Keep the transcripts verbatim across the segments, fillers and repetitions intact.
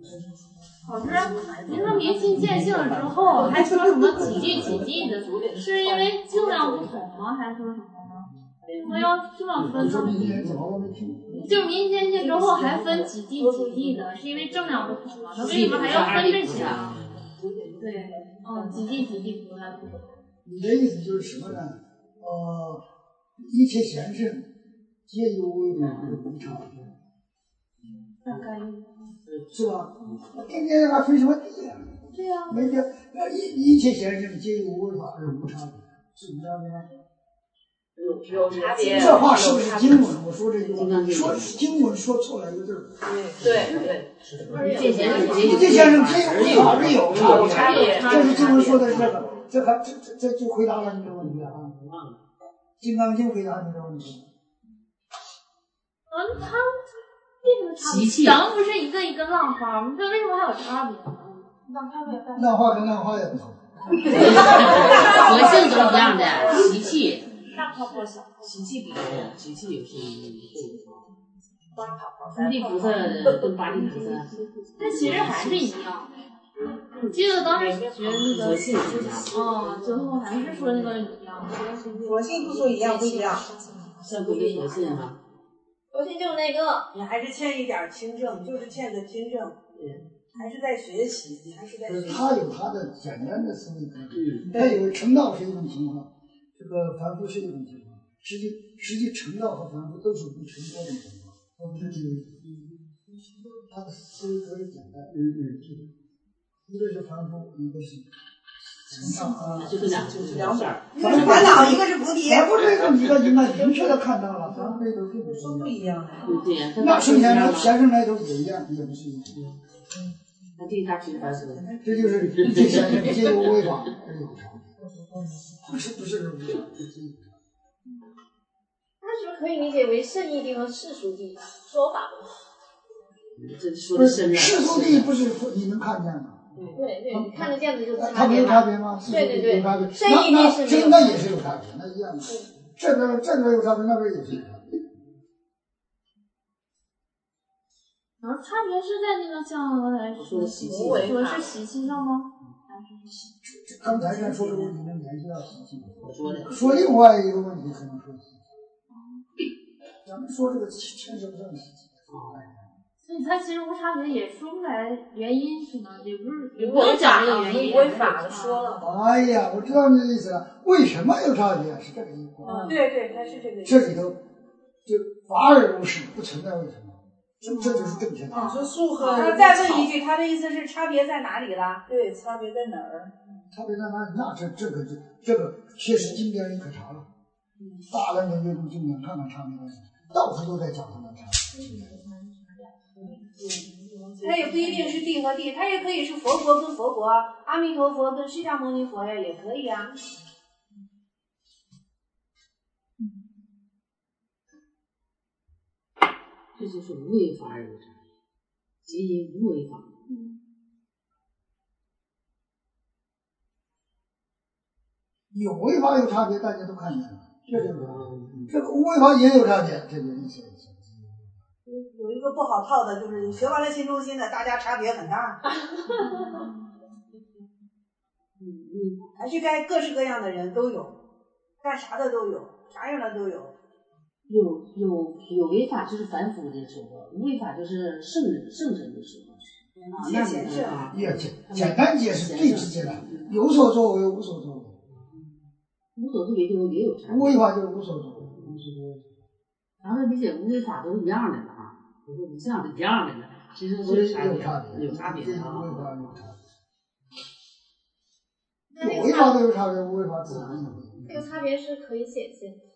老师，您说明心见性了之后，还说什么几句几句的，是因为性量不同吗？还是说什么呢？为什么要这么分呢？就明心见性之后还分几句几句的，是因为正量不同吗？他为什么还要分这些啊？对，嗯，几句几句不来不同。 你的意思就是什么呢？呃，一切贤圣皆有为法而无差别。 大概是吧？天天还分什么地呀？ 对呀。 没地，一一切贤圣皆有为法而无差别，是无差别吗？ 有有差别。 这话是不是经文？我说这句话，说经文说错了一个字儿。 对对对。 一切贤圣一切贤圣皆有为法而有差别。 这是经文说的这个，这还这这这就回答了你的问题啊！金刚经回答你的问题。 嗯，他。为什么差别？咱们不是一个一个浪花吗？这为什么还有差别呢？ 浪花跟浪花也不同。 佛性都一样的，习气。 大泡泡小。 习气不一样，习气有时候不同。三地菩萨跟八地菩萨。 但其实还是一样。我记得当时学那个，哦，最后还是说那个一样。 佛性不说一样不一样。 三不一佛性啊。 佛性就是那个，你还是欠一点清正，就是欠个清正，还是在学习，还是在学习。 他有他的简单的思维方式，他以为成道是一种情况，这个凡夫是一种情况，实际实际成道和凡夫都是不成佛的情况，都不是这个。他的思维特别简单，嗯嗯，一个是凡夫，一个是成道啊， 就是两就是两本。 一个是烦恼，一个是菩提。 凡夫这个你看应该明确的看到了，凡夫这都是不一样的。 对呀， 那圣贤来贤圣来头也一样，也不是一样。 那这他其实还是， 这就是一切贤圣皆有为法而有差别，不是不是无差别。 那是不是可以理解为圣义谛和世俗谛说法不同？ 这说的深了。 世俗谛不是你能看见吗？ 对对，你看得见的就是差别。 它没有差别吗？ 对对对， 圣义谛是没有。那也是有差别，那一样的。这边这边有差别，那边也是有差别。 然后差别是在那个像刚才说的习气，说是习气上吗？ 刚才咱说的问题能联系到习气。 我说的。 说另外一个问题可能说习气。咱们说这个牵涉不上习气。 所以它其实无差别也说不出来原因，是吗？也不是，也不用讲这个原因。 违法的说了。 哎呀，我知道你的意思了。为什么有差别？是这个意思。 嗯，对对，它是这个意思。 这里头就法而无实，不存在为什么。这这就是正确的。 啊，说树和他再问一句，他的意思是差别在哪里啦？对，差别在哪儿？ 差别在哪里？那这这个这这个确实经典里可查了，大量的阅读经典看看差别在哪，到处都在讲它的差别。 它也不一定是谛和谛，它也可以是佛国跟佛国，阿弥陀佛跟释迦牟尼佛呀，也可以啊。 这就是无为法而有差别，皆因无为法。 嗯。 有为法有差别，大家都看见了，这就是这个无为法也有差别，这就是一些一些。 有一个不好套的，就是学完了新中心的，大家差别很大。嗯嗯，还是该各式各样的人都有，干啥的都有，啥样的都有。 有有有为法就是凡夫的时候，无为法就是圣人圣人的时候。啊，那简释也简简单解释最直接的，有所作为无所作为。 无所作为就也有差别。 无为法就是无所作为，无所作为。 然后理解无为法都一样的了啊，不是不像一样的了，其实是有差别， 有差别的啊。 无为法有差别。有为法都有差别，无为法自然有。 这个差别是可以显现的。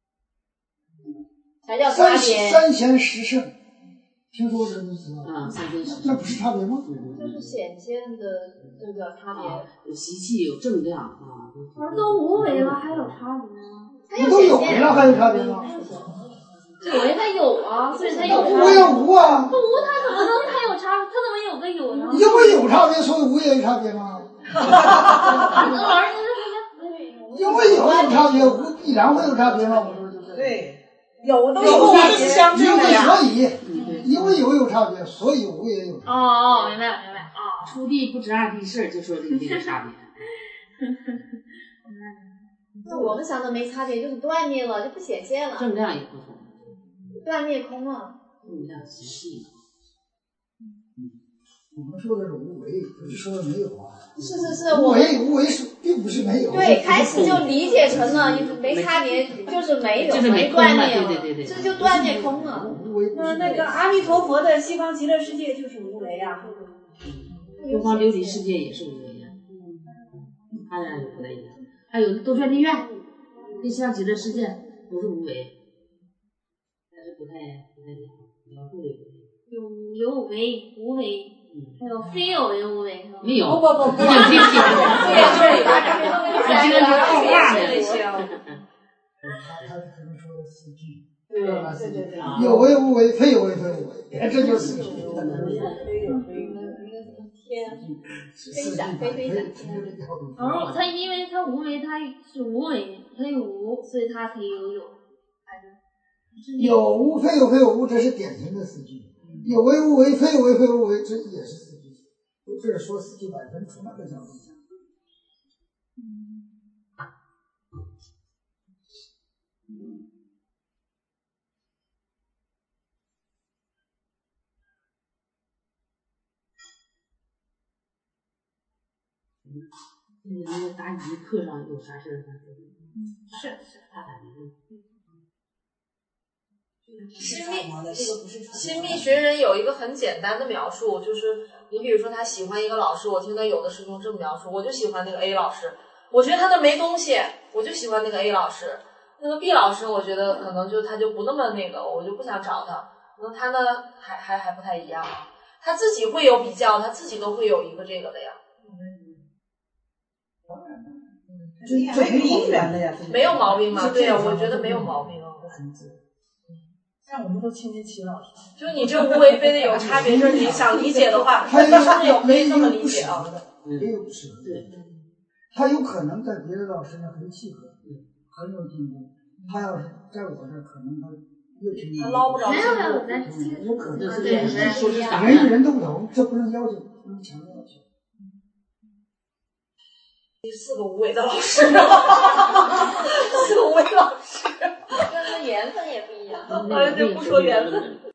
才叫差别。 三贤十圣，听说这个意思吗？ 啊，三贤十圣， 那不是差别吗？ 就是显现的这个差别。 啊、有习气，有正量啊。 不是都无为了，还有差别吗？ 不都有为了，还有差别吗？ 有为它有啊，所以它有差别。 无为要无啊。 不无它怎么能它有差别？它怎么有个有呢？ 因为有差别，所以无也有差别吗？ 老师， 因为有有差别，无必然会有差别吗？我说就是。 对。有都有差别相对的呀。 所以， 因为有有差别，所以无也有。 哦哦，明白了明白哦。 出地不知二地事，就说这个这个差别。 那我们想的没差别，就是断灭了，就不显现了。 正量也不同。 断灭空了。 正量实际。 我们说的是无为，不是说的没有啊。 是是是， 无我为无为是并不是没有。 对，开始就理解成了没差别，就是没有， 就是没断灭了， 对对对对， 这就断灭空了。 无为那那个阿弥陀佛的西方极乐世界就是无为啊。 东方琉璃世界也是无为呀，当然不太一样。还有兜圈地院，跟西方极乐世界都是无为，但是不太不太一样，描述的不太一样。 有有为无为，还有非有为无为是吧？ 没有， 不不不不， 没有这些， 这里边感觉你这个是后话的。 他他可能说的四句。 对对对对。 有为无为，非有为非无为，哎，这就是四句。 非有非。 天，飞闪飞飞闪。 然后它因为它无为，它是无为，它有无，所以它可以有有。 有无非有非有无，这是典型的四句。有为无为，非有为非无为，这也是四句。这是说四句百分，从那个角度讲。 那个那个答疑课上有啥事儿他说。 是是， 他答疑。 新密新密学人有一个很简单的描述，就是你比如说他喜欢一个老师，我听到有的师兄这么描述，我就喜欢那个 A 老师，我觉得他那没东西，我就喜欢那个 A 老师。那个 B 老师，我觉得可能就他就不那么那个，我就不想找他。可能他呢还还还不太一样，他自己会有比较，他自己都会有一个这个的呀。 这没因缘的呀， 没有毛病嘛？对呀，我觉得没有毛病。 像我们都青年期老师， 就你这无为非得有差别，就是你想理解的话，是不是有可以这么理解啊？ 也有不适合， 对， 他有可能在别的老师那很契合，很有进步。他要是在我这儿，可能他越听越他捞不着进步。 有可能是这样，说是啥人与人都不同，这不能要求，不能强要求。 四个无为的老师，四个无为老师， 跟缘分也不一样。 哎，就不说缘分。